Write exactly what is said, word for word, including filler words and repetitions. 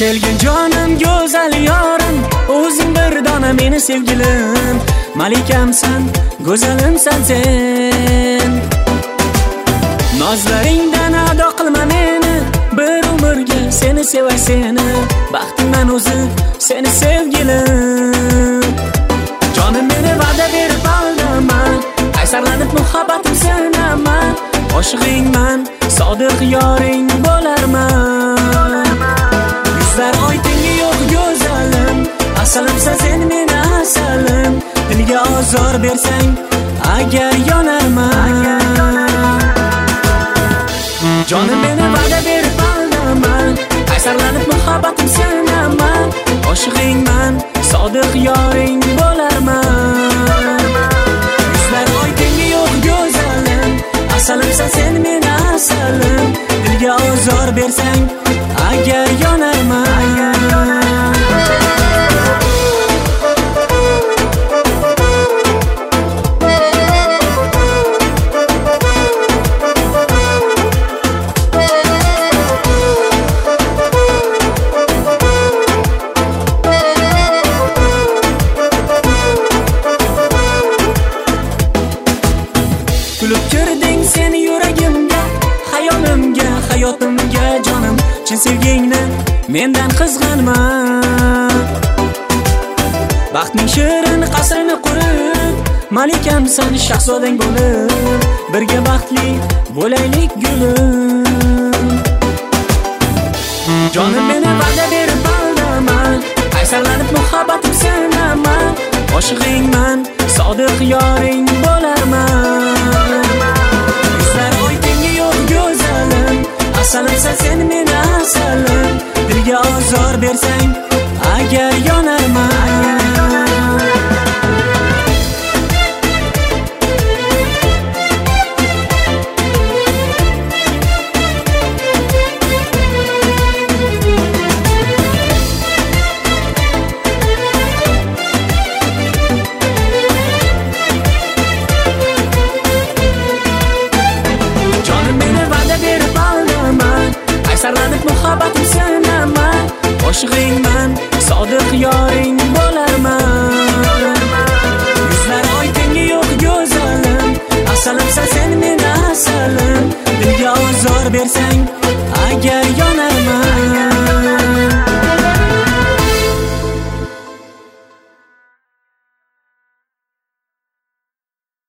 Kelgin jonim go'zal yorim, o'zing bir dona meni sevgilim. Malikamsan, go'zalimsan sen. Nozlaringdan ado qilma meni, bir umrga seni sevay seni. Baxtimdan o'zi seni sevgilim. Jonim meni va'da berib aldaman, qaysarlanib muhabbatim sinaman. Oshig'ingman, sodiq yoring bo'larman. Yuzlar oy tengi yo'q go'zalim, asalimsan sen meni asalim. Dilga ozor bersang agar yonarman. Jonim meni va'da berib aldaman, qaysarlanib muhabbatim sinaman. Oshig'ingman, sodiq yoring bo'larman. Yuzlar oy tengi yo'q go'zalim, asalimsan sen meni asalim. Dilga ozor bersang agar yonarman. Kulib kirding sen yuragimga, hayolimga, hayotimga jonim. Chin sevgingni mendan qizg'anman. Baxtning shirin qasrini qurib, malikamsan shahzodang bo'lib, birga baxtli bo'laylik gulim. Jonim meni va'da berib aldaman, qaysarlanib muhabbatim sinaman. Oshig'ingman, sodiq yoring bo'larman. Yuzlar oy tengi yo'q go'zalim, asalimsan sen meni asalim. Dilga ozor bersang agar yonarman. Qaysarlanib muhabbatim sinaman. Oshig'ingman, sodiq yoring bo'larman. Yuzlar oy tengi yo'q go'zalim, asalimsan sen meni asalim. Dilga ozor bersang agar yonarman.